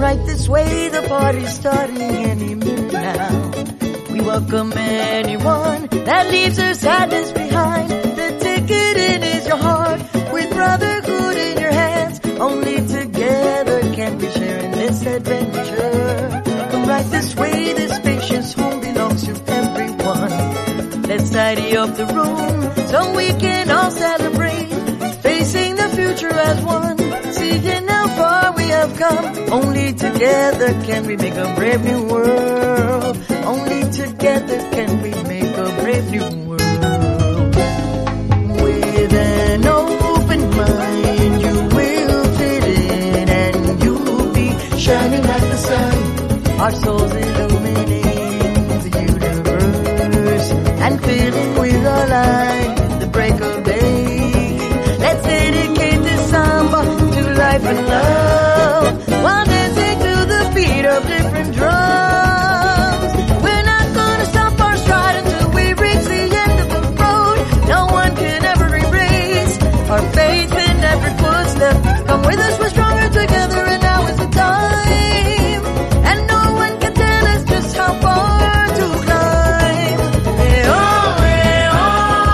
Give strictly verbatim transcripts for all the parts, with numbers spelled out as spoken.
right this way, the party's starting any minute now. We welcome anyone that leaves their sadness behind. The ticket in is your heart, with brotherhood in your hands. Only together can we share in this adventure. Come right this way, this spacious home belongs to everyone. Let's tidy up the room so we can all celebrate, facing the future as one, seeing how far we have come. Only together can we make a brave new world. Only together can we make a brave new world. With an open mind, you will fit in and you'll be shining like the sun. Our souls illuminating the universe and filling with our light the break of day. Let's dedicate this samba to life and love, while dancing to the beat of different drums. We're not gonna stop our stride until we reach the end of the road. No one can ever erase our faith in every footstep. Come with us, we're stronger together, and now is the time. And no one can tell us just how far to climb. Hey, oh, hey, oh,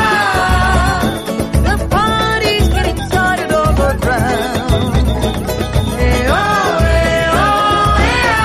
yeah. The party's getting started over ground. Hey, oh, hey, oh,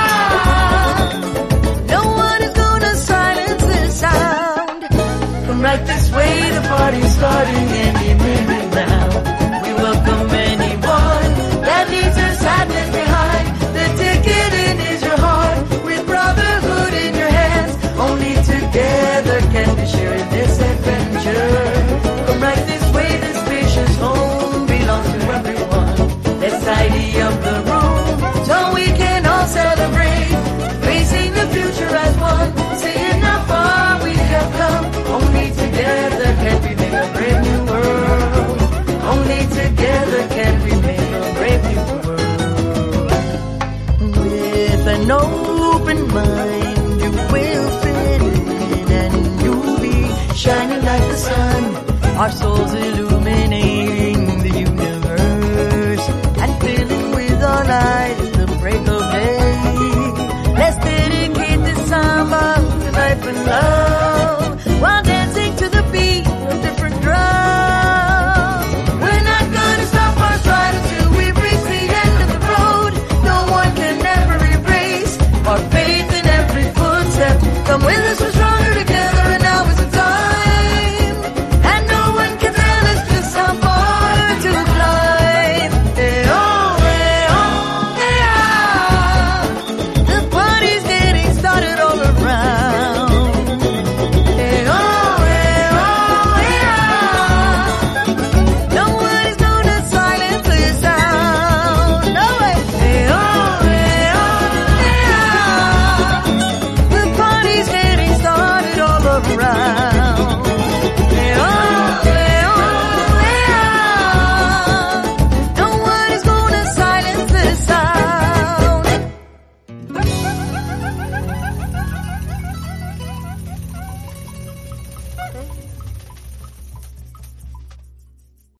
yeah. No one is gonna silence this sound. Come right this way, the party's starting any minute now. We welcome anyone that leaves their sadness behind. The ticket in is your heart, with brotherhood in your hands. Only together can we share in this adventure. Come right this way, this spacious home belongs to everyone. Let's tidy up the room so we can all celebrate, facing the future as one, seeing how far we have come. Only together can we make a brave new world. Only together can we make a brave new world. With an open mind, you will fit in and you'll be shining like the sun. Our souls illuminating the universe and filling with our light the break of day. Let's dedicate this samba to life and love.